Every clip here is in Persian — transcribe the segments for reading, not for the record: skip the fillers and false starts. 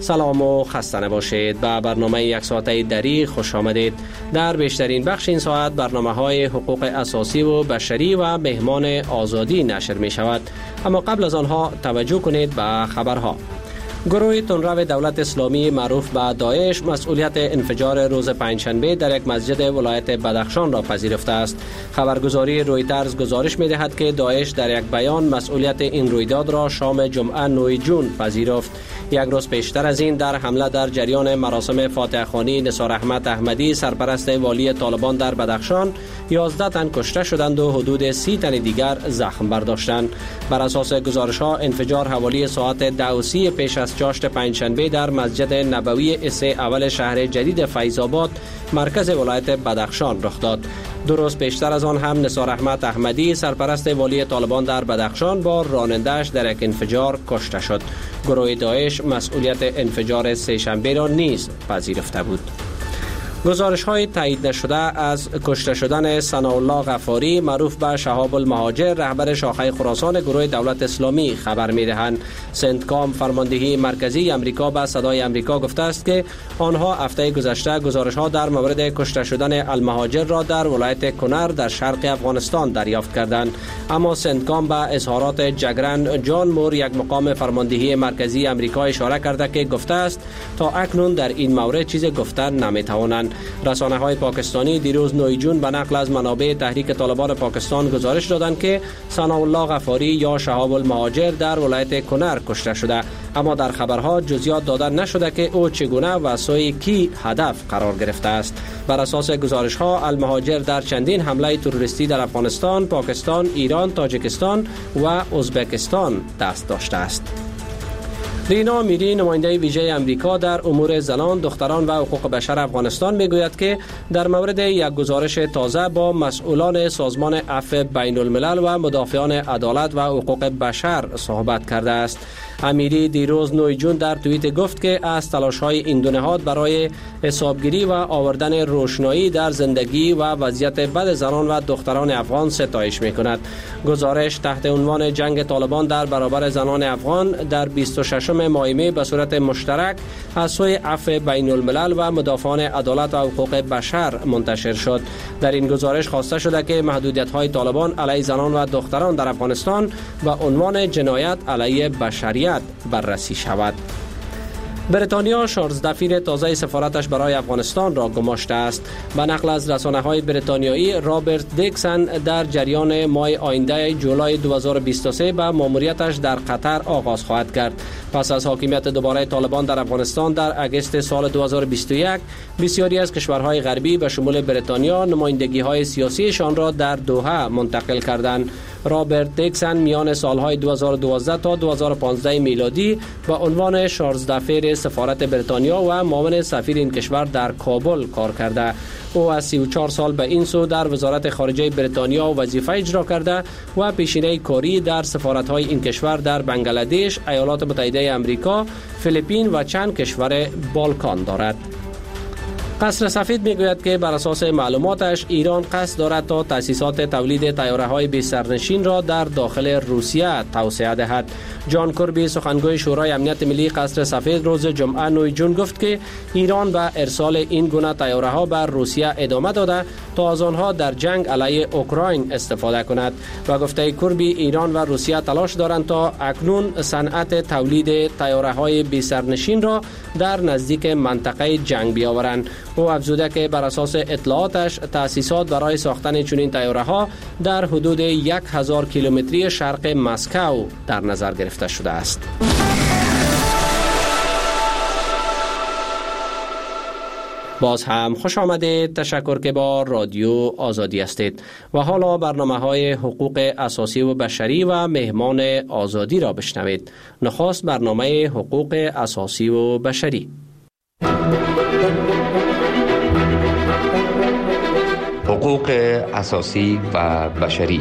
سلام و خسته نباشید. به برنامه یک ساعته دری خوش آمدید. در بیشترین بخش این ساعت برنامه‌های حقوق اساسی و بشری و مهمان آزادی نشر می شود. اما قبل از آنها توجه کنید به خبرها. گروه تندرو دولت اسلامی معروف به داعش مسئولیت انفجار روز پنجشنبه در یک مسجد ولایت بدخشان را پذیرفته است. خبرگزاری رویترز گزارش می دهد که داعش در یک بیان مسئولیت این رویداد را شام جمعه 9 جون پذیرفت. یک روز پیشتر از این در حمله در جریان مراسم فاتحه خوانی نثار احمد احمدی سرپرست والی طالبان در بدخشان 11 تن کشته شدند و حدود 30 تن دیگر زخم برداشتند. بر اساس گزارش ها انفجار حوالی ساعت 10:30 پیش از چاشت پنجشنبه در مسجد نبوی اس اول شهر جدید فیض‌آباد مرکز ولایت بدخشان رخ داد. 2 روز پیشتر از آن هم نثار احمد احمدی سرپرست والی طالبان در بدخشان با راننده‌اش در یک انفجار کشته شد. گروه داعش مسئولیت انفجار سه‌شنبه را نیز پذیرفته بود. گزارش‌های تایید نشده از کشته شدن ثناءالله غفاری معروف به شهاب المهاجر رهبر شاخه خراسان گروه دولت اسلامی خبر می‌دهند. سنتکام فرماندهی مرکزی امریکا به صدای امریکا گفته است که آنها هفته گذشته گزارش‌ها در مورد کشته شدن المهاجر را در ولایت کنر در شرق افغانستان دریافت کردند. اما سنتکام به اظهارات جگرن جان مور یک مقام فرماندهی مرکزی امریکا اشاره کرده که گفته است تا اکنون در این مورد چیزی گفتن نمی‌توانند. رسانه‌های پاکستانی دیروز 9 جون به نقل از منابع تحریک طالبان پاکستان گزارش دادند که ثناءالله غفاری یا شهاب المهاجر در ولایت کنر کشته شده، اما در خبرها جزئیات داده نشده که او چگونه و سوی کی هدف قرار گرفته است. بر اساس گزارش‌ها المهاجر در چندین حمله تروریستی در افغانستان، پاکستان، ایران، تاجیکستان و ازبکستان دست داشته است. رینا میری نماینده ویژه امریکا در امور زنان، دختران و حقوق بشر افغانستان میگوید که در مورد یک گزارش تازه با مسئولان سازمان عفو بین الملل و مدافعان عدالت و حقوق بشر صحبت کرده است. امیری دیروز 9 جون در توییت گفت که از تلاش‌های این دو نهاد برای حسابگیری و آوردن روشنایی در زندگی و وضعیت بد زنان و دختران افغان ستایش می‌کند. گزارش تحت عنوان جنگ طالبان در برابر زنان افغان در 26 ماه مه به صورت مشترک از سوی عفو بین الملل و مدافعان عدالت و حقوق بشر منتشر شد. در این گزارش خواسته شده که محدودیت‌های طالبان علیه زنان و دختران در افغانستان به عنوان جنایت علیه بشریت بررسی شود. بریتانیا شارلزدفیر تازه سفارتش برای افغانستان را گماشته است. به نقل از رسانه‌های بریتانیایی رابرت دیکسن در جریان ماه آینده جولای 2023 به ماموریتش در قطر آغاز خواهد کرد. پس از حاکمیت دوباره طالبان در افغانستان در اگست سال 2021 بسیاری از کشورهای غربی به شمول بریتانیا نمایندگی‌های سیاسیشان را در دوحه منتقل کردند. رابرت دیکسن میان سالهای 2012 تا 2015 میلادی به عنوان شارلزدفیر سفارت بریتانیا و معاون سفیر این کشور در کابل کار کرده. او از 34 سال به این سو در وزارت خارجه بریتانیا وظیفه اجرا کرده و پیشینه کاری در سفارت‌های این کشور در بنگلادش، ایالات متحده آمریکا، فیلیپین و چند کشور بالکان دارد. قصر سفید میگوید که بر اساس معلوماتش ایران قصد دارد تا تأسیسات تولید طیاره‌های بی سرنشین را در داخل روسیه توسعه دهد. جان کربی سخنگوی شورای امنیت ملی قصر سفید روز جمعه 9 جون گفت که ایران به ارسال این گونه طیاره‌ها به روسیه ادامه داده تا از آنها در جنگ علیه اوکراین استفاده کند و گفته کربی ایران و روسیه تلاش دارند تا اکنون صنعت تولید طیاره‌های بی سرنشین را در نزدیک منطقه جنگ بیاورند. او افزوده که بر اساس اطلاعاتش تأسیسات برای ساختن چنین طیاره‌ها در حدود 1000 کیلومتری شرق مسکو در نظر گرفته شده است. باز هم خوش آمدید. تشکر که با رادیو آزادی هستید و حالا برنامه‌های حقوق اساسی و بشری و مهمان آزادی را بشنوید. نخست برنامه حقوق اساسی و بشری. حقوق اساسی و بشری.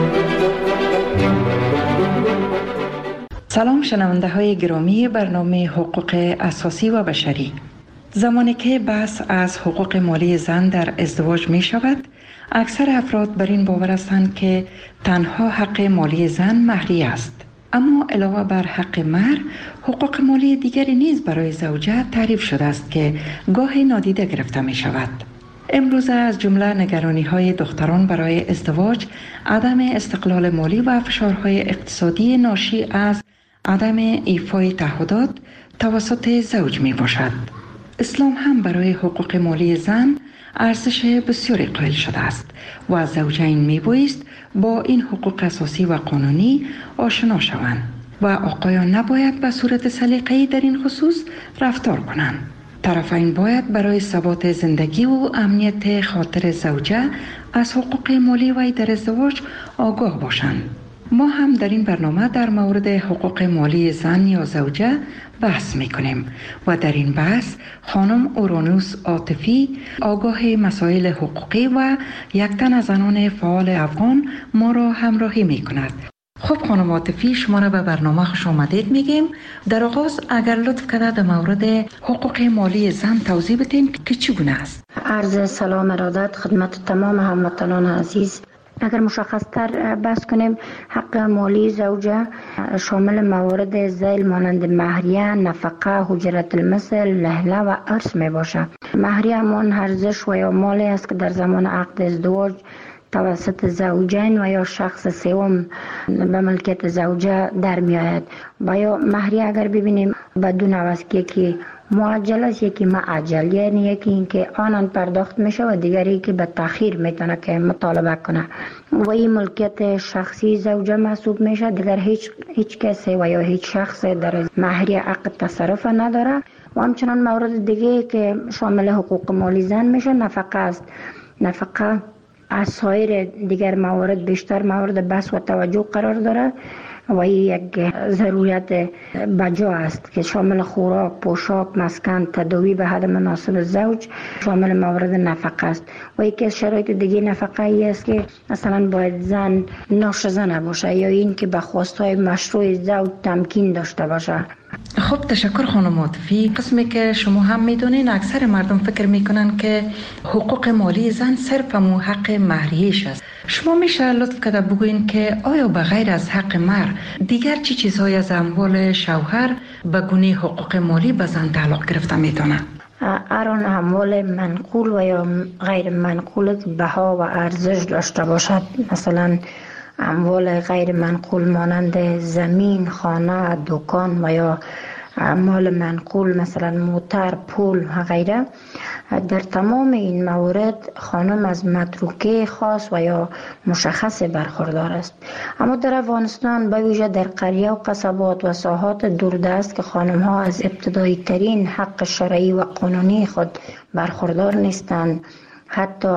سلام شنونده های گرامی برنامه حقوق اساسی و بشری. زمانی که بحث از حقوق مالی زن در ازدواج می شود، اکثر افراد بر این باور هستند که تنها حق مالی زن مهری است. اما علاوه بر حق مهر، حقوق مالی دیگری نیز برای زوجه تعریف شده است که گاهی نادیده گرفته می شود. امروزه از جمله نگرانی‌های دختران برای ازدواج، عدم استقلال مالی و فشارهای اقتصادی ناشی از عدم ایفای تعهدات توسط زوج می باشد. اسلام هم برای حقوق مالی زن ارزش بسیاری قائل شده است و زوجین می بایست با این حقوق اساسی و قانونی آشنا شوند و آقایان نباید به صورت سلیقه‌ای در این خصوص رفتار کنند. طرفین باید برای ثبات زندگی و امنیت خاطر زوجه از حقوق مالی وی در ازدواج آگاه باشند. ما هم در این برنامه در مورد حقوق مالی زن یا زوجه بحث میکنیم و در این بحث خانم اورانوس عاطفی، آگاه مسائل حقوقی و یک تن از زنان فعال افغان ما را همراهی میکند. خب خانم عاطفی، شما را به برنامه خوش آمدید میگیم. در آغاز اگر لطف کنید در مورد حقوق مالی زن توضیح بدین که چگونه است. عرض سلام ارادت خدمت تمام هموطنان عزیز. اگر مشخص تر بحث کنیم، حق مالی زوجه شامل موارد ذیل مانند مهریه، نفقه، حجرت المثل، لهله و ارث می باشه. مهریه همان ارزش و یا مالی است که در زمان عقد ازدواج توسط زوجین و یا شخص سوم به ملکیت زوجه در می آید. و یا مهریه اگر ببینیم بدون عوض که معجل است، یکی معجل، یعنی یکی این که آنان پرداخت میشه و دیگری که به تأخیر میتونه که مطالبه کنه و این ملکیت شخصی زوجه محسوب میشه. دیگر هیچ کسی و یا هیچ شخص در مهریه عقد تصرف نداره. و همچنان مورد دیگه که شامل حقوق مالی زن میشه نفقه است. نفقه از سایر دیگر موارد بیشتر مورد بحث و توجه قرار داره و یک ضرورت بجا است که شامل خوراک، پوشاک، مسکن، تداوی به حد مناسب زوج شامل مورد نفقه است. و یکی از شرایط دیگه نفقه ای است که مثلا باید زن ناشزه نباشه یا این که به خواستهای مشروع زوج تمکین داشته باشه. خب تشکر خانم عاطفی. قسمی که شما هم میدونین اکثر مردم فکر میکنن که حقوق مالی زن صرف همون حق مهریه‌اش است. شما میشه لطف کرده بگوین که آیا به غیر از حق مهر دیگر چی چیزهای از اموال شوهر به گونه حقوق مالی به زن تعلق گرفته میتونه؟ آن اموال منقول و یا غیر منقول بها و ارزش داشته باشد. مثلا اموال غیر منقول مانند زمین، خانه، دکان و یا اموال منقول مثلا موتر، پول و غیره. در تمام این موارد خانم از متروکه خاص و یا مشخص برخوردار است. اما در افغانستان به ویژه در قریه و قصبات و ساحات دوردست که خانم ها از ابتدایی ترین حق شرعی و قانونی خود برخوردار نیستند، حتی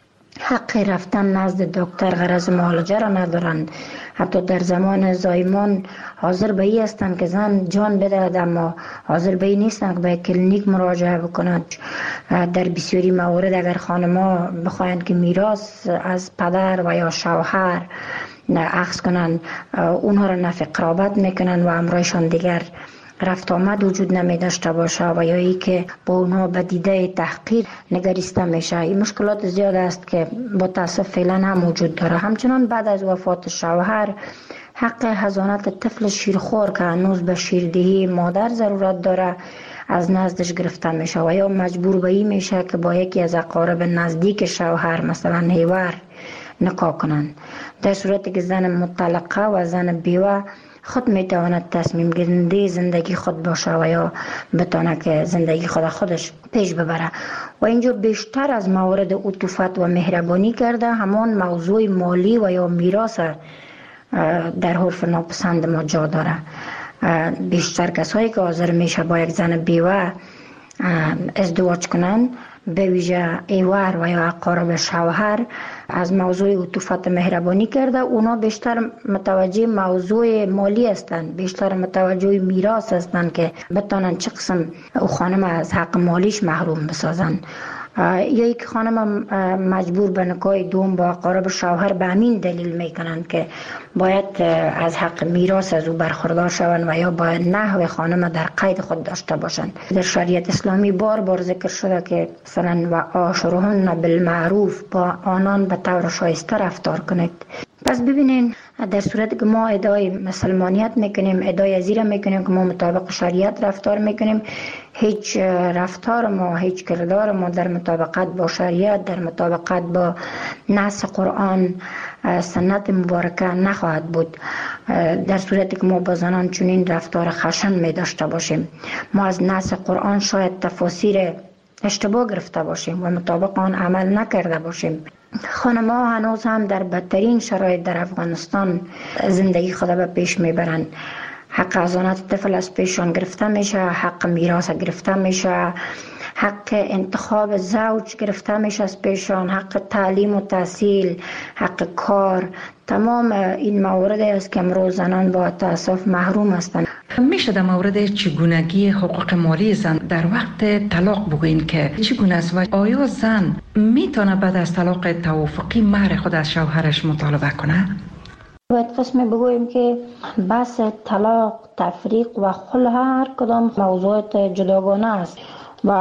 حق رفتن نزد دکتر غرض معالجه را ندارند. حتی در زمان زایمان حاضر به این هستند که زن جان بدهد، اما حاضر به این نیستند که به کلینیک مراجعه بکنند. در بسیاری موارد اگر خانم‌ها بخواهند که میراث از پدر و یا شوهر اخذ کنند، اونها را نفی قرابت میکنند و امرایشان دیگر رفت آمد وجود نمی داشته باشه و یا ای که با اونها به دیده تحقیر نگریسته میشه. این مشکلات زیاد است که با تاسف فعلا هم وجود داره. همچنان بعد از وفات شوهر حق حضانت طفل شیرخوار که هنوز به شیردهی مادر ضرورت داره از نزدش گرفته میشه و یا مجبور به این میشه که با یکی از اقارب نزدیک شوهر مثلا هیور نکاح کنند. در صورتی که زن مطلقه و زن بیوه خود میتواند تصمیم گیرنده زندگی خود باشه و یا بتونه که زندگی خودش پیش ببره. و اینجا بیشتر از موارد عطوفت و مهربانی کرده همان موضوع مالی و یا میراث در حرف ناپسند ما جا داره. بیشتر کسایی که حاضر میشه با یک زن بیوه ازدواج کنن، به ویژه ایوار و یا اقارب شوهر، از موضوع عطوفت مهربانی کرده. اونا بیشتر متوجه موضوع مالی هستند، بیشتر متوجه میراث هستند که بتونن چه قسم او خانم از حق مالیش محروم بسازن. یا یک خانم مجبور به نکاح دوم با اقارب شوهر به همین دلیل میکنند که باید از حق میراث از او برخوردار شوند و یا باید نحو خانم در قید خود داشته باشند. در شریعت اسلامی بار بار ذکر شده که مثلا و عاشرهن بالمعروف، با آنان به طور شایسته رفتار کنید. پس ببینین در صورتی که ما ادعای مسلمانیت میکنیم، ادعای ازیره میکنیم که ما مطابق شریعت رفتار میکنیم، هیچ رفتار ما، هیچ کردار ما در مطابقت با شریعت، در مطابقت با نص قرآن سنت مبارکه نخواهد بود. در صورتی که ما با زنان چنین رفتار خشن می داشته باشیم، ما از نص قرآن شاید تفاسیر اشتباه گرفته باشیم و مطابق آن عمل نکرده باشیم. خانم‌ها هنوز هم در بدترین شرایط در افغانستان زندگی خود به پیش میبرند. حق حضانت طفل از پیشان گرفته میشه، حق میراث گرفته میشه، حق انتخاب زوج گرفته میشه از پیشان، حق تعلیم و تحصیل، حق کار. تمام این موارد است که امروز زنان با تأسف محروم هستند. میشه در مورد چگونگی حقوق مالی زن در وقت طلاق بگوین که چگونه است و آیا زن میتونه بعد از طلاق توافقی مهر خود از شوهرش مطالبه کنه؟ باید قسمی بگوییم که بحث طلاق، تفریق و خلع هر کدام موضوعات جداگانه است و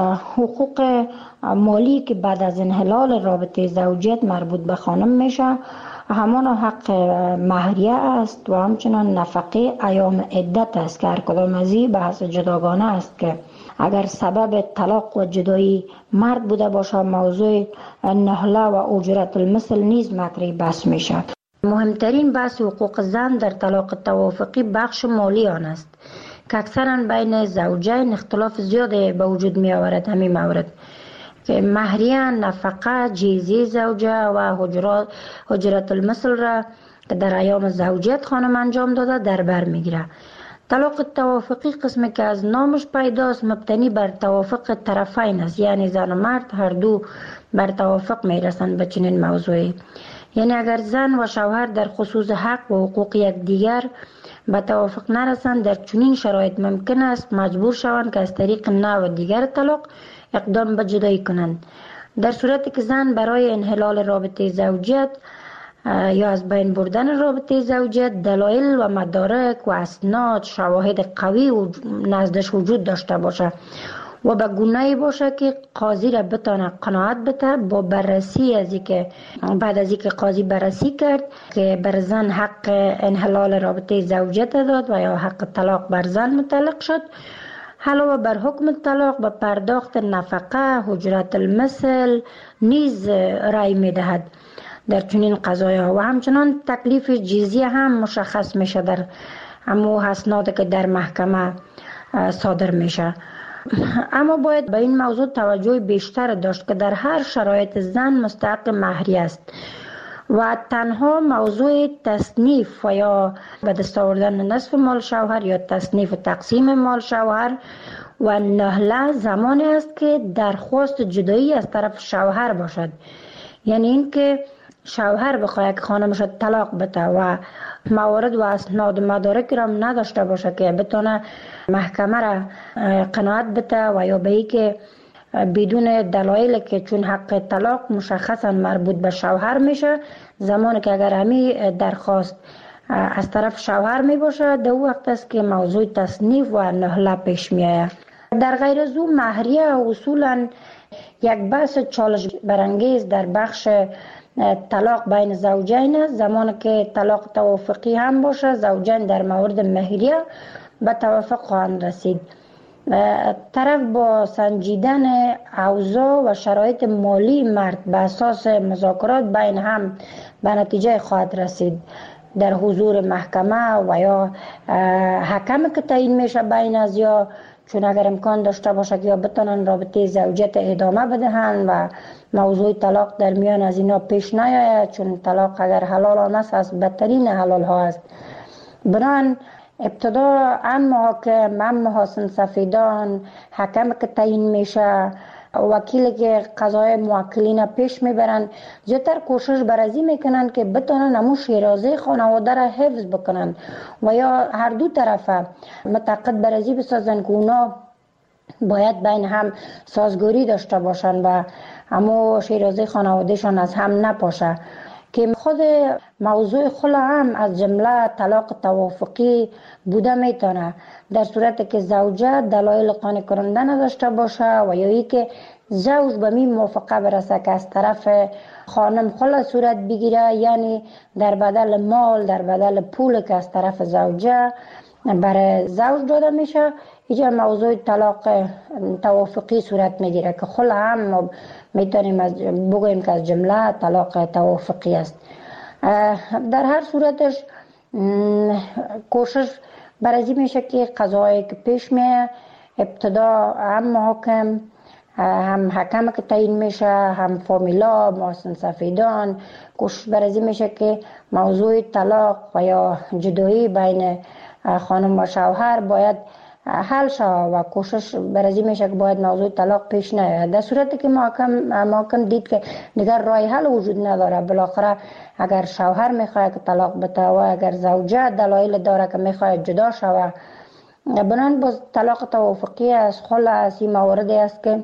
حقوق مالی که بعد از انحلال رابطه زوجیت مربوط به خانم میشه همان حق مهریه است و همچنان نفقه ایام عدت است که هر کدام از این بحث جداگانه است که اگر سبب طلاق و جدایی مرد بوده باشه موضوع نهله و اجرت المثل نیز مطرح بحث میشه. مهمترین بحث حقوق زن در طلاق توافقی بخش مالی آن است که اکثرا بین زوجین اختلاف زیادی به وجود می آورد. همین مورد که مهریه، نفقه، جیزی زوجه و حجرت المثل را که در ایام زوجیت خانم انجام داده در بر میگیره. طلاق توافقی قسمی که از نامش پیداست مبتنی بر توافق طرفین است، یعنی زن و مرد هر دو بر توافق میرسند به چنین موضوعی. یعنی اگر زن و شوهر در خصوص حق و حقوق یکدیگر به توافق نرسند، در چنین شرایط ممکن است مجبور شوند که از طریق نوع دیگر طلاق اقدام به جدایی کنند. در صورتی که زن برای انحلال رابطه زوجیت یا از بین بردن رابطه زوجیت دلایل و مدارک و اسناد شواهد قوی و نزدش وجود داشته باشه و به گونه‌ای باشه که قاضی را بتونه قناعت بده با بررسی از اینکه بعد از اینکه قاضی بررسی کرد که بر زن حق انحلال رابطه زوجیت داد و یا حق طلاق بر زن متعلق شد، علاوه بر حکم طلاق به پرداخت نفقه، حجرت المثل نیز رأی میدهد در چنین قضایا و همچنان تکلیف جزیه هم مشخص میشه در امو اسناد که در محکمه صادر میشه. اما باید به این موضوع توجه بیشتر داشت که در هر شرایط زن مستحق مهریه است و تنها موضوع تصنیف و یا به دست آوردن نصف مال شوهر یا تصنیف و تقسیم مال شوهر و نهله زمانی است که درخواست جدایی از طرف شوهر باشد. یعنی اینکه شوهر بخواد که خانمش طلاق بده و موارد و اسناد و مدارک را نداشته باشه که بتونه محکمه را قناعت بده و یا به ای که بدون دلایل که چون حق طلاق مشخصا مربوط به شوهر میشه، زمانی که اگر همی درخواست از طرف شوهر می باشه در وقت است که موضوع تصنیف و نهله پیش می آید. در غیر از او مهریه اصولا یک بحث چالش برانگیز در بخش طلاق بین زوجین است. زمانی که طلاق توافقی هم باشه زوجین در مورد مهریه به توافق خواهند رسید. طرف با سنجیدن اوضاع و شرایط مالی مرد به اساس مذاکرات بین هم به نتیجه خواهد رسید در حضور محکمه و یا حکم که تعیین میشه بین از یا چون اگر امکان داشته باشه که یا بتونن رابطه زوجیت ادامه بدهند و موضوع طلاق در میان از اینا پیش نیاید، چون طلاق اگر حلال آنست از بدترین حلال ها است. بنان ابتدا ان محاکم، ان محاسن سفیدان، حکم که تعیین میشه، وکیلی که قضای موکلین پیش میبرن، زیادتر کوشش برازی میکنن که بتونن همون شیرازه خانواده را حفظ بکنن و یا هر دو طرفه متعاقد برازی بسازن که اونا باید بین هم سازگاری داشته باشن و همون شیرازه خانوادهشان از هم نپاشه. که خود موضوع خلع هم از جمله طلاق توافقی بوده میتونه در صورت که زوجه دلایل قانع کننده نداشته باشه و یا ای که زوج به می موافقه برسه که از طرف خانم خلع صورت بگیره، یعنی در بدل مال، در بدل پول که از طرف زوجه برای زوج داده میشه، اینجا موضوع طلاق توافقی صورت میگیره که خلع هم میتونیم بگوییم که از جمله طلاق توافقی است. در هر صورتش کوشش برای میشه که قضایی که پیش میه ابتدا هم محاکم، هم حکم که تعیین میشه، هم فامیلا، محسن سفیدان، کوشش برای میشه که موضوع طلاق و یا جدایی بین خانم و شوهر باید حل شود و کوشش برای میشه که باید موضوع طلاق پیش نیاد. در صورتی که محاکم دید که دیگر راه حل وجود نداره، بالاخره اگر شوهر میخواد که طلاق بده و اگر زوجه دلایل داره که میخواد جدا شود، بنان باز طلاق توافقی از خلع از این مواردی است که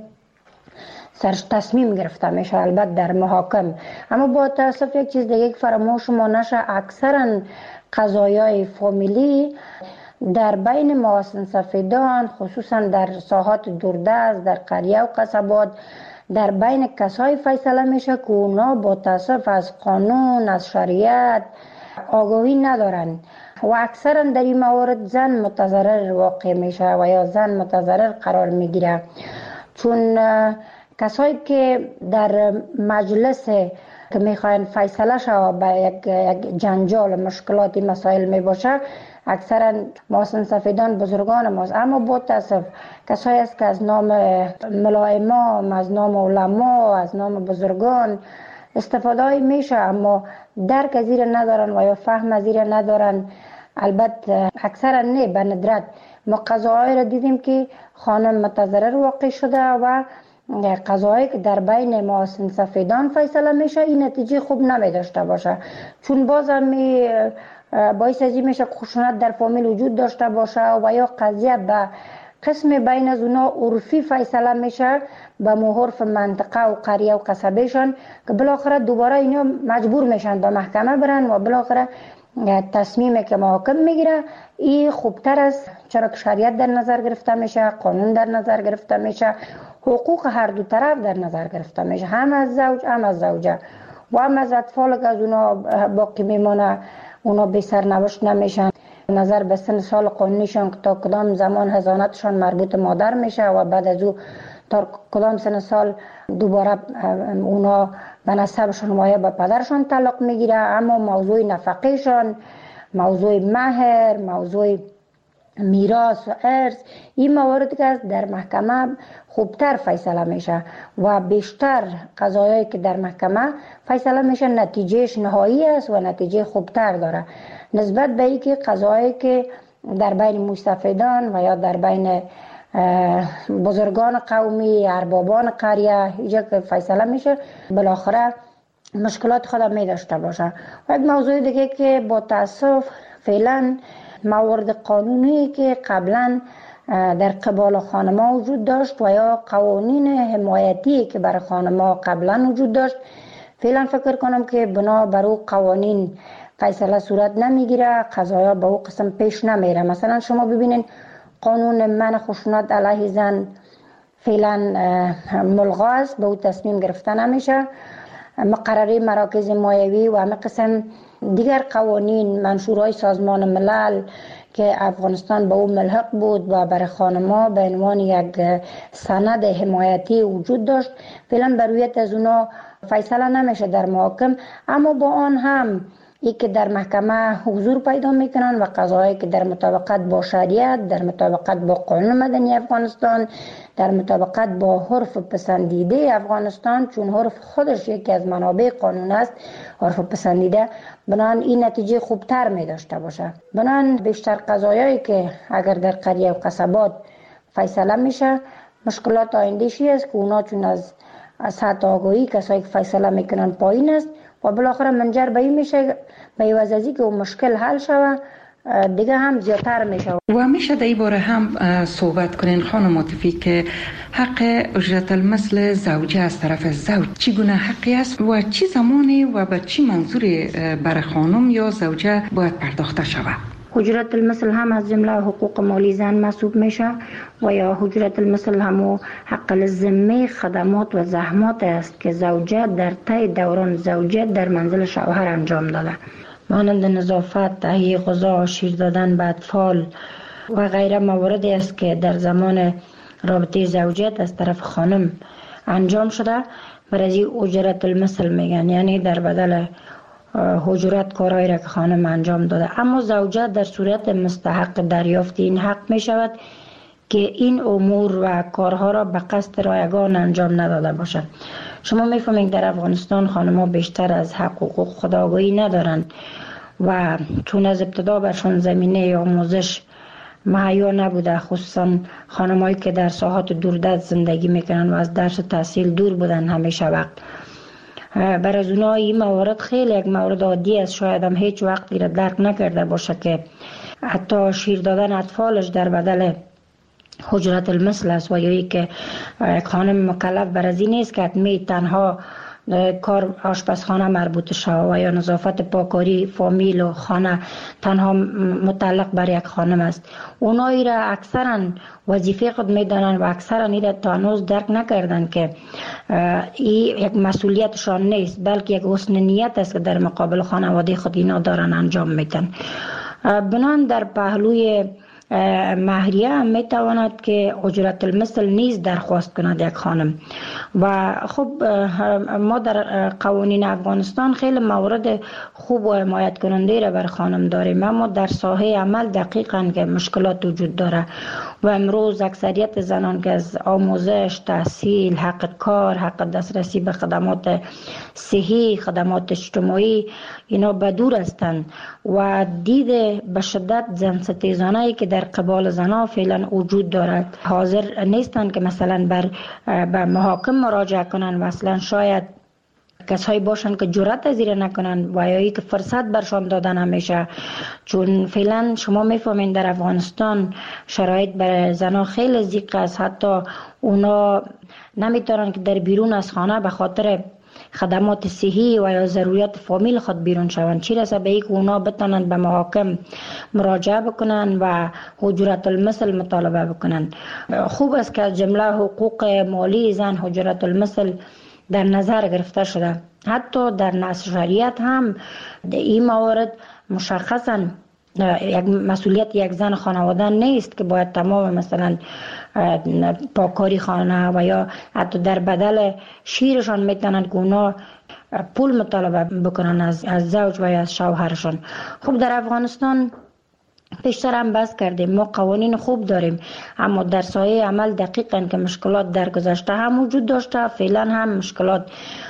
سرش تصمیم گرفته میشه، البته در محاکم. اما با تاسف یک چیز دیگه فراموش ما نشه، اکثرا قضایای فامیلی در بین محسن سفیدان، خصوصا در ساحات دوردست، در قریه و قصبات، در بین کسای فیصله میشه که اونا با تاسف از قانون، از شریعت آگاهی ندارن و اکثرا در این موارد زن متضرر واقع میشه و یا زن متضرر قرار میگیره، چون کسایی که در مجلس که میخواین فیصله شود به یک جنجال مشکلاتی مسائل میباشه، اکثرا محسن سفیدان بزرگان ماست. اما با تاسف کسایی است که از نام ملائمام، از نام علما، از نام بزرگان استفاده میشه، اما درک از این ندارن و یا فهم از این ندارن. البته اکثرا نه، به ندرت ما قضاهای را دیدیم که خانم متضرر واقع شده و قضایی که در بین محسن سفیدان فیصله میشه این نتیجه خوب نمی داشته باشه، چون باز هم باعث از این میشه خشونت در فامیل وجود داشته باشه و یا قضیه به قسم بین از اونا عرفی فیصله میشه به محرف منطقه و قریه و قصبهشان که بالاخره دوباره اینا مجبور میشن به محکمه برن و بالاخره تصمیمی که محاکم میگیره این خوبتر است، چرا که شریعت در نظر گرفته میشه، قانون در نظر گرفته میشه، حقوق هر دو طرف در نظر گرفته میشه، هم از زوج هم از زوجه و هم از اطفال که از اونا باقی میمونه، اونا بی سرنوشت نمیشن. نظر به سن سال قانونیشان که تا کدام زمان حضانتشان مربوط مادر میشه و بعد از او تا کدام سن سال دوباره اونا به نسبشان و یا به پدرشان تعلق میگیره. اما موضوع نفقهشان، موضوع مهر، موضوع میراث و ارث، این مواردی که در محکمه خوبتر فیصله میشه و بیشتر قضایایی که در محکمه فیصله میشه نتیجهش نهایی است و نتیجه خوبتر داره نسبت به اینکه قضایایی که در بین مستفیدان و یا در بین بزرگان قومی، اربابان قریه اینجا که فیصله میشه بالاخره مشکلات خود می داشته باشه. و یک موضوع دیگه که با تاسف فعلا موارد قانونی که قبلا در قبال خانما وجود داشت و یا قوانین حمایتی که برای خانما قبلا وجود داشت، فعلا فکر کنم که بنا بر او قوانین فیصله صورت نمیگیره، قضایا به او قسم پیش نمیره. مثلا شما ببینین قانون منع خشونت علیه زن فعلا ملغا است، به او تصمیم گرفته نمیشه. مقرره مراکز مایوی و همه قسم دیگر قوانین منشورهای سازمان ملل که افغانستان به او ملحق بود و برای خانما به عنوان یک سند حمایتی وجود داشت، فعلا بر رویت از اونا فیصله نمیشه در محاکم. اما با آن هم ای که در محکمه حضور پیدا میکنن و قضایی که در مطابقت با شریعت، در مطابقت با قانون مدنی افغانستان، در مطابقت با حرف پسندیده افغانستان، چون حرف خودش یکی از منابع قانون است، حرف پسندیده، بنان این نتیجه خوبتر می داشته باشه. بنان بیشتر قضایایی که اگر در قریه و قصبات فیصله میشه، مشکلات آینده‌شی است که اونا چون از سطح آگاهی کسایی که فیصله میکنن پایین است و بالاخره منجر به این میشه به عوض از اینکه اون مشکل حل شود دیگه هم زیادتر میشه. و میشه در این باره هم صحبت کنین خانم عاطفی که حق اجرت المثل زوجه از طرف زوج چگونه حقی است و چی زمانی و به چی منظوری برای خانم یا زوجه باید پرداخته شود؟ حجرت المثل هم از جمله حقوق مالی زن محسوب میشه و یا حجرت المثل همو حق الذمه خدمات و زحمات است که زوجه در طی دوران زوجیت در منزل شوهر انجام داده، مانند نظافت، تهیه غذا، شیر دادن به اطفال و غیره مواردی است که در زمان رابطه زوجیت از طرف خانم انجام شده. برای اجرت المثل میگن، یعنی در بدل اجرت کارهایی را که خانم انجام داده. اما زوجه در صورت مستحق دریافت این حق می شود که این امور و کارها را به قصد رایگان انجام نداده باشد. شما میفهمید در افغانستان خانم‌ها بیشتر از حق و حقوق خودآگاهی ندارند و چون از ابتدا برشان زمینه آموزش مهیا نبوده، خصوصا خانمایی که در ساحات دوردست زندگی میکنن و از درس و تحصیل دور بودن همیشه وقت. برای از اونها این موارد خیلی یک مورد عادی است، شاید هم هیچ وقت را درک نکرده باشه که حتی شیر دادن اطفالش در بدل حجرت المثل است و یا ای که خانم مکلف بر از این نیست که حتمی تنها کار آشپزخانه مربوط شود و یا نظافت پاکاری فامیل و خانه تنها متعلق بر یک خانم است. اونایی را اکثرا وظیفه خود میدانند و اکثرا این را تا هنوز درک نکردند که این یک مسئولیتشان نیست، بلکه یک حسن نیت است که در مقابل خانواده خود اینا دارن انجام میدن. بنان در پهلوی مهریه هم میتواند که اجرت المثل نیز درخواست کند یک خانم. و خب ما در قوانین افغانستان خیلی موارد خوب و حمایت کننده را بر خانم داریم، اما در ساحه عمل دقیقاً که مشکلات وجود داره و امروز اکثریت زنان که از آموزش، تحصیل، حق کار، حق دسترسی به خدمات صحی، خدمات اجتماعی اینا بدور هستند و دید به شدت زن ستیزانه‌ای که در قبال زنها فعلا وجود دارد حاضر نیستند که مثلا به محاکم مراجعه کنند و اصلا شاید کسایی باشند که جرأت از این نکنند و یا که فرصت برشان دادن همیشه. چون فعلا شما میفهمین در افغانستان شرایط برای زنها خیلی ضیق است، حتی اونا نمیتونن که در بیرون از خانه به خاطر خدمات صحی و یا ضروریات فامیل خود بیرون شوند، چی رسه به اینکه اونا بتونند به محاکم مراجعه بکنند و حجرت المثل مطالبه بکنند. خوب است که از جمله حقوق مالی زن حجرت المثل در نظر گرفته شده. حتی در نص شریعت هم این موارد مشخصاً یک مسئولیت یک زن خانواده نیست که باید تمام مثلا پاکاری خانه و یا حتی در بدل شیرشان میتونند که اونا پول مطالبه بکنن از زوج و یا از شوهرشان. خب در افغانستان پیشتر هم بحث کردیم، ما قوانین خوب داریم، اما در سایه عمل دقیقاً که مشکلات در گذشته هم وجود داشته، فعلا هم مشکلات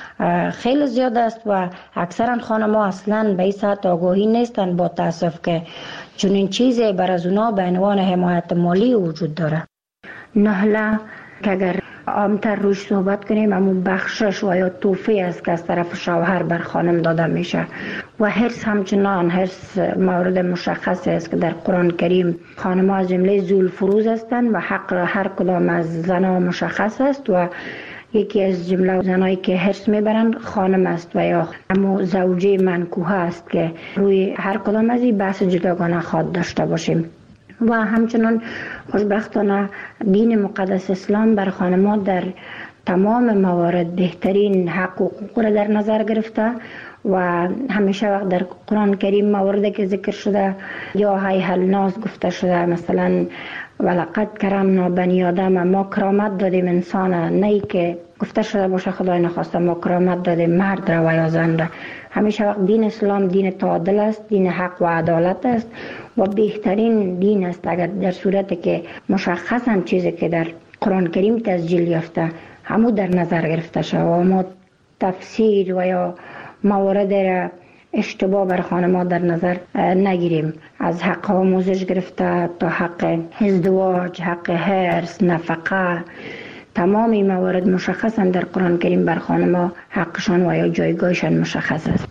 خیلی زیاد است و اکثرا خانم‌ها اصلا به این سطح آگاهی نیستن با تاسف که چنین چیزی بر از اونا به عنوان حمایت مالی وجود داره. نهله که اگر عامتر روش صحبت کنیم همون بخشش و یا توفی است که از طرف شوهر بر خانم داده میشه و حرص همچنان حرص مورد مشخص است که در قرآن کریم خانم‌ها از جمله ذوالفروض هستند و حق هر کدام از زنها مشخص است و یکی از جمله زنایی که حرص میبرند خانم است و یا همون زوجه منکوحه است که روی هر کدام از این بحث جداگانه خواد داشته باشیم. و همچنان خوشبختانه دین مقدس اسلام بر خانم‌ها در تمام موارد بهترین حق و حقوق را در نظر گرفته و همیشه وقت در قرآن کریم مواردی که ذکر شده یا هیهل ناز گفته شده، مثلا ولقد کرمنا بنی آدم، ما کرامت دادیم انسان، نه ای که گفته شده باشه خدای نخواسته ما کرامت دادیم مرد را و یا زن را. همیشه وقت دین اسلام دین تعادل است، دین حق و عدالت است و بهترین دین است اگر در صورتی که مشخصا چیزی که در قرآن کریم تسجیل یافته همو در نظر گرفته شد و ما تفسیر و یا موارد را اشتباه بر خانم‌ها در نظر نگیریم، از حق آموزش گرفته تا حق ازدواج، حق حرص، نفقه، تمام این موارد مشخصا در قرآن کریم بر خانم‌ها حقشان و یا جایگاهشان مشخص است.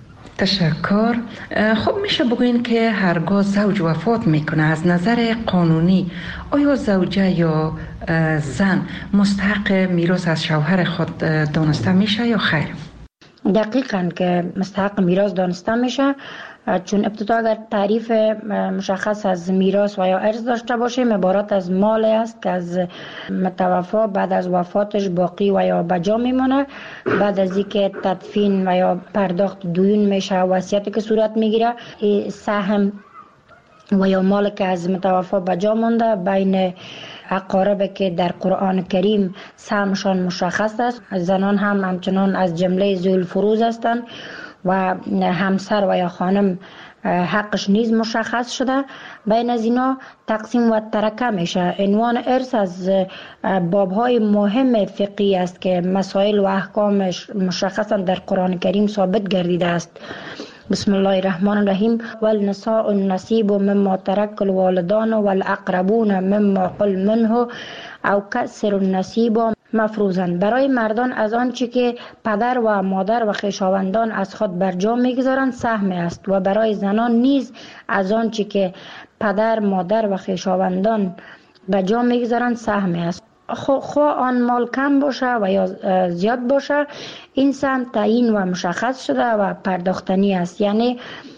تشکر. خب میشه بگوین که هرگاه زوج وفات میکنه از نظر قانونی آیا زوجه یا زن مستحق میراث از شوهر خود دانسته میشه یا خیر؟ دقیقاً که مستحق میراث دانسته میشه، چون ابتدا اگر تعریف مشخص از میراث و یا ارث داشته باشیم، عبارت از مال است که از متوفا بعد از وفاتش باقی و یا بجا میمونه. بعد از اینکه تدفین و یا پرداخت دیون میشه، وصیتی که صورت میگیره، سهم و یا مال که از متوفا بجا مونده بین اقارب که در قرآن کریم سهمشان مشخص است. زنان هم همچنان از جمله ذوی الفروض هستند و همسر و یا خانم حقش نیز مشخص شده. بین از اینا تقسیم و ترکه میشه. عنوان ارث از بابهای مهم فقهی است که مسائل و احکامش مشخصا در قرآن کریم ثابت گردیده است. بسم الله الرحمن الرحیم. والنساء النصیب مما ترک الوالدان والاقربون مما قل منه او کسر النصیب مفروضاً. برای مردان از آنچه که پدر و مادر و خویشاوندان از خود بر جا میگذارند سهم است، و برای زنان نیز از آنچه که پدر، مادر و خویشاوندان بر جا میگذارند سهم است. خواه آن مال کم باشه و یا زیاد باشه، این سهم تعیین و مشخص شده و پرداختنی است. یعنی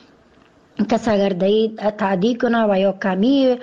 کس اگر تعدی کنه و یا کمی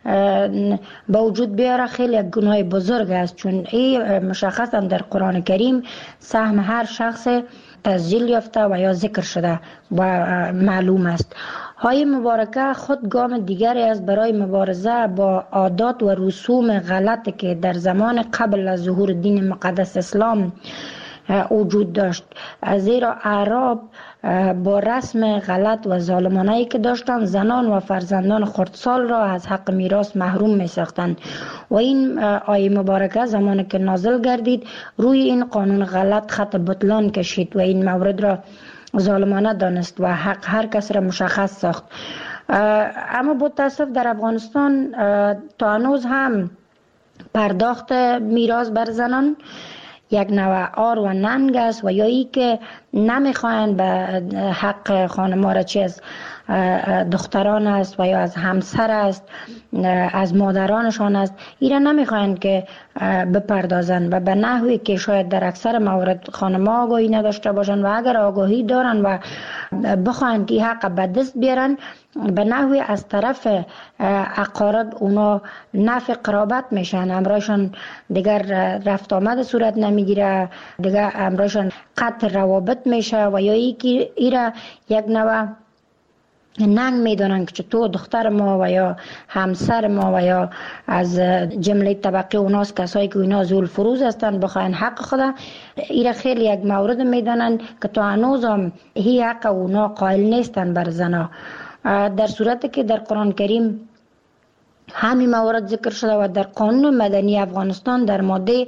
با وجود بیاره، خیلی یک گناه بزرگ است، چون این مشخصا در قرآن کریم سهم هر شخص تسجیل یافته و یا ذکر شده و معلوم است. های مبارکه خود گام دیگری است برای مبارزه با عادات و رسوم غلط که در زمان قبل از ظهور دین مقدس اسلام وجود داشت. زیرا اعراب با رسم غلط و ظالمانه‌ای که داشتند، زنان و فرزندان خردسال را از حق میراث محروم می ساختند و این آیه مبارکه زمانی که نازل گردید روی این قانون غلط خط بطلان کشید و این مورد را ظالمانه دانست و حق هر کس را مشخص ساخت. اما با تاسف در افغانستان تا هنوز هم پرداخت میراث بر زنان یک نوع آر و ننگ است و یا ای که نمیخواین به حق خانم‌ها را، چه از دختران است و یا از همسر است، از مادرانشان است، ایره نمیخواین که بپردازن و به نحوی که شاید در اکثر موارد خانم‌ها آگاهی نداشته باشن و اگر آگاهی دارن و بخواین که حق به دست بیارن، به نحوی از طرف اقارب اونا نفع قرابت میشن، امرایشان دیگر رفت آمد صورت نمیگیره، دیگر امرایشان قطع روابط میشه و یا ایره یک نوع ننگ میدانن که تو دختر ما و یا همسر ما و یا از جمله طبقه اوناست کسایی که اینا ذو الفروض هستن بخواین حق خدا، ایره خیلی یک مورد میدانن که تو هنوز هم هی حق اونا قائل نیستن بر زنا، در صورتی که در قرآن کریم همین موارد ذکر شده و در قانون مدنی افغانستان در ماده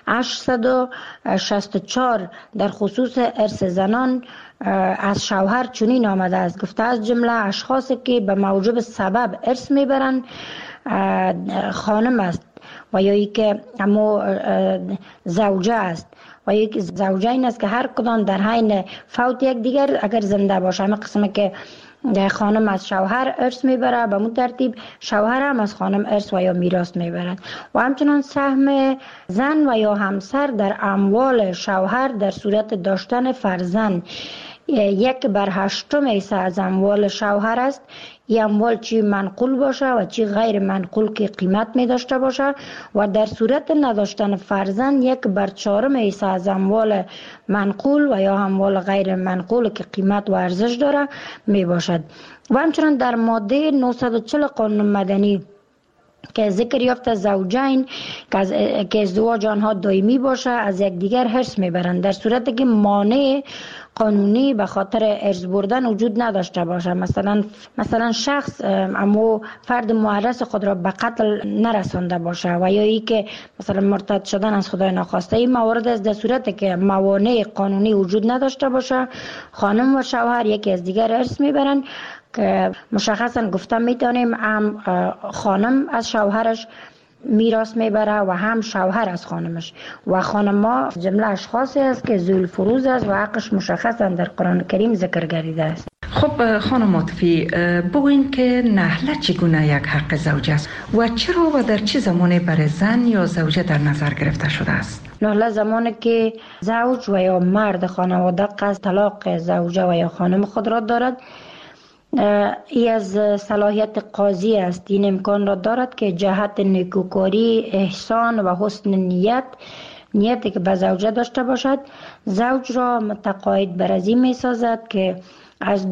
864 در خصوص ارث زنان از شوهر چنین آمده است، گفته از جمله اشخاصی که به موجب سبب ارث میبرند خانم است و یا ای که اما زوجه است و یک زوجه این است که هر کدام در حین فوت یک دیگر اگر زنده باشه، همه قسمه که خانم از شوهر ارث میبره به اون ترتیب شوهر هم از خانم ارث و یا میراث میبرند و همچنان سهم زن و یا همسر در اموال شوهر در صورت داشتن فرزند 1/8 حصه از اموال شوهر است. این اموال چی منقول باشه و چی غیر منقول که قیمت می داشته باشه و در صورت نداشتن فرزند 1/4 حصه از اموال منقول و یا اموال غیر منقول که قیمت و ارزش داره می باشد. و همچنان در ماده 940 قانون مدنی که ذکر یافته زوجین که ازدواج آنها دائمی باشه از یکدیگر حرص میبرند در صورتی که مانع قانونی به خاطر ارث بردن وجود نداشته باشه، مثلا شخص اما فرد معرض خود را به قتل نرسانده باشه و یا ای که مثلا مرتد شدن از خدای ناخواسته. این موارد است در صورتی که موانع قانونی وجود نداشته باشه خانم و شوهر یکی از دیگر ارث میبرند که مشخصا گفتم میتونیم هم خانم از شوهرش میراث میبره و هم شوهر از خانمش و خانم‌ها جمله اشخاصی است که ذو الفروض است و حقش مشخصا در قرآن کریم ذکر گردیده است. خب خانم عاطفی، بگوین که نحله چگونه یک حق زوج است و چرا و در چه زمانی برای زن یا زوجه در نظر گرفته شده است؟ نحله زمانی که زوج و یا مرد خانواده قصد طلاق زوجه و یا خانم خود را دارد، ای از صلاحیت قاضی است. این امکان را دارد که جهت نیکوکاری، احسان و حسن نیتی که به زوجه داشته باشد، زوج را متقاعد بر از این می سازد که از